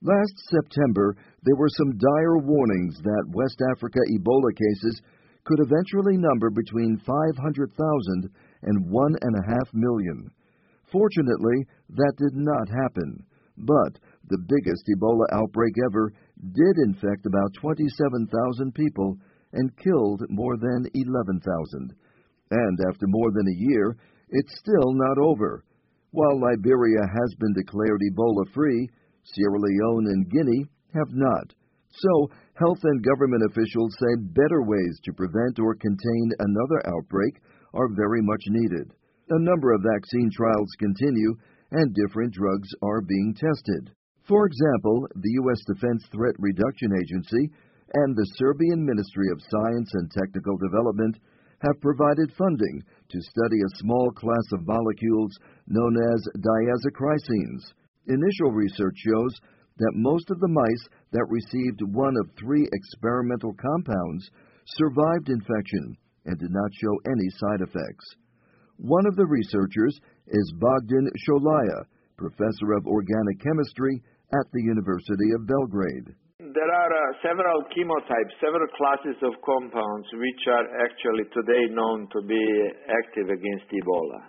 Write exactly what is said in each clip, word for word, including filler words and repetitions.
Last September, there were some dire warnings that West Africa Ebola cases could eventually number between five hundred thousand and one and a half million. Fortunately, that did not happen, but the biggest Ebola outbreak ever did infect about twenty-seven thousand people and killed more than eleven thousand. And after more than a year, it's still not over. While Liberia has been declared Ebola-free, Sierra Leone and Guinea have not. So, health and government officials say better ways to prevent or contain another outbreak are very much needed. A number of vaccine trials continue, and different drugs are being tested. For example, the U S Defense Threat Reduction Agency and the Serbian Ministry of Science and Technical Development have provided funding to study a small class of molecules known as diazochrysines. Initial research shows that most of the mice that received one of three experimental compounds survived infection and did not show any side effects. One of the researchers is Bogdan Sholaya, professor of organic chemistry at the University of Belgrade. There are uh, several chemotypes, several classes of compounds which are actually today known to be active against Ebola.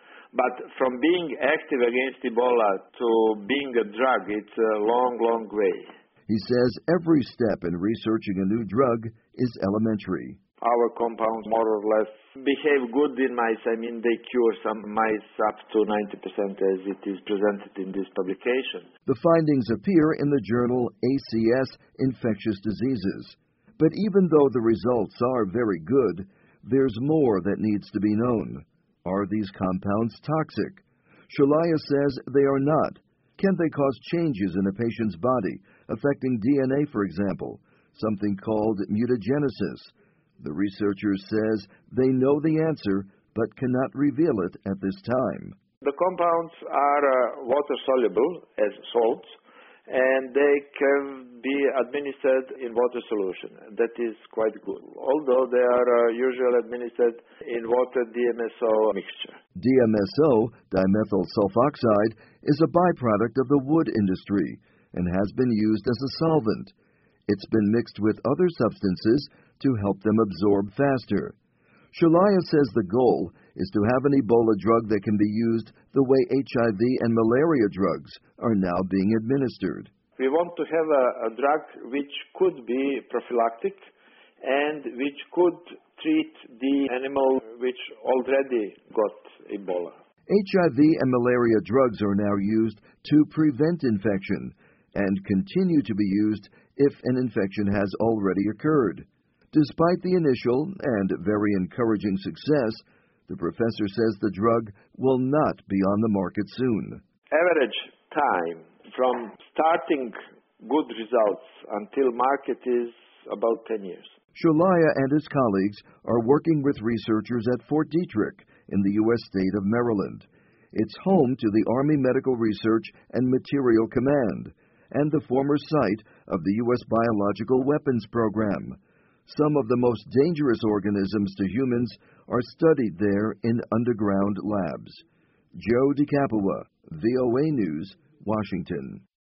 But from being active against Ebola to being a drug, it's a long, long way. He says every step in researching a new drug is elementary. Our compounds more or less behave good in mice. I mean, they cure some mice up to ninety percent as it is presented in this publication. The findings appear in the journal A C S Infectious Diseases. But even though the results are very good, there's more that needs to be known. Are these compounds toxic? Sholaya says they are not. Can they cause changes in a patient's body, affecting D N A, for example, something called mutagenesis? The researcher says they know the answer, but cannot reveal it at this time. The compounds are uh, water-soluble as salts, and they can be administered in water solution. That is quite good, although they are uh, usually administered in water D M S O mixture. D M S O, dimethyl sulfoxide, is a byproduct of the wood industry and has been used as a solvent. It's been mixed with other substances to help them absorb faster. Sholaya says the goal is to have an Ebola drug that can be used the way H I V and malaria drugs are now being administered. We want to have a, a drug which could be prophylactic and which could treat the animal which already got Ebola. H I V and malaria drugs are now used to prevent infection and continue to be used if an infection has already occurred. Despite the initial and very encouraging success, the professor says the drug will not be on the market soon. Average time from starting good results until market is about ten years. Sholaya and his colleagues are working with researchers at Fort Detrick in the U S state of Maryland. It's home to the Army Medical Research and Material Command and the former site of the U S Biological Weapons Program. Some of the most dangerous organisms to humans are studied there in underground labs. Joe DeCapua, V O A News, Washington.